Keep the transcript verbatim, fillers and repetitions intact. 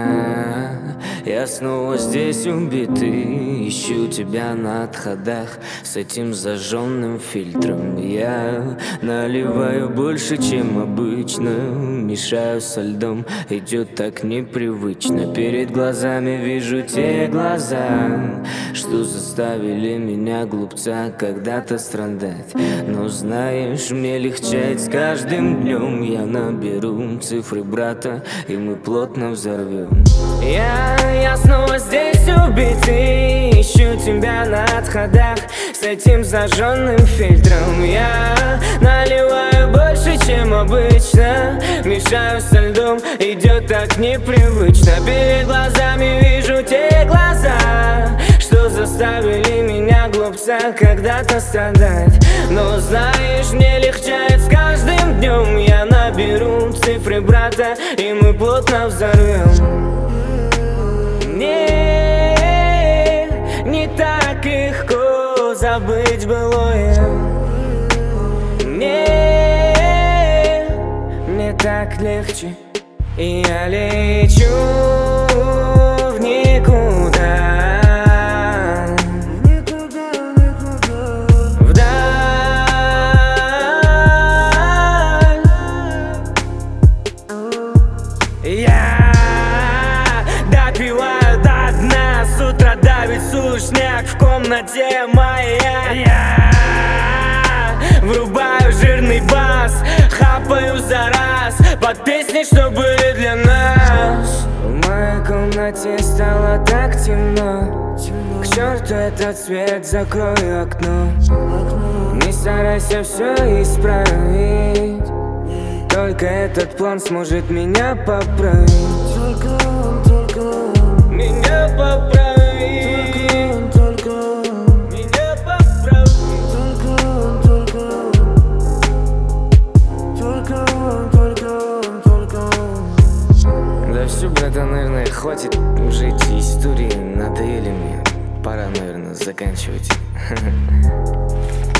Я, я снова здесь убитый, ищу тебя на отходах с этим зажженным фильтром. Я наливаю больше, чем обычно, мешаю со льдом, идет так непривычно. Перед глазами вижу те глаза, что заставили меня, глупца, когда-то страдать. Но знаешь, мне легчает с каждым днем. Я наберу цифры брата, и мы плотно взорвем. Я, я снова здесь убитый, ищу тебя на отходах с этим зажженным фильтром. Я наливаю больше, чем обычно, мешаю со льдом, идет так непривычно. Перед глазами вижу те глаза, что заставили меня, глупца, когда-то страдать. Но знаешь, мне легчает с каждым днем. Я наберу цифры брата, и мы плотно взорвем. Не, не так легко забыть былое. Не, мне так легче, и я лечу в никуда. Я допиваю до дна, с утра давит сушняк в комнате моя. Я врубаю жирный бас, хапаю за раз под песни, что были для нас. В моей комнате стало так темно, к черту этот свет, закрою окно. Не старайся все исправить, только этот план сможет меня поправить. Только он, только он меня поправит. Только он, только он меня поправит. Только он, только он. Только он, только он, только он. Да все, братан, наверное, хватит уже эти истории, надоели мне. Пора, наверное, заканчивать.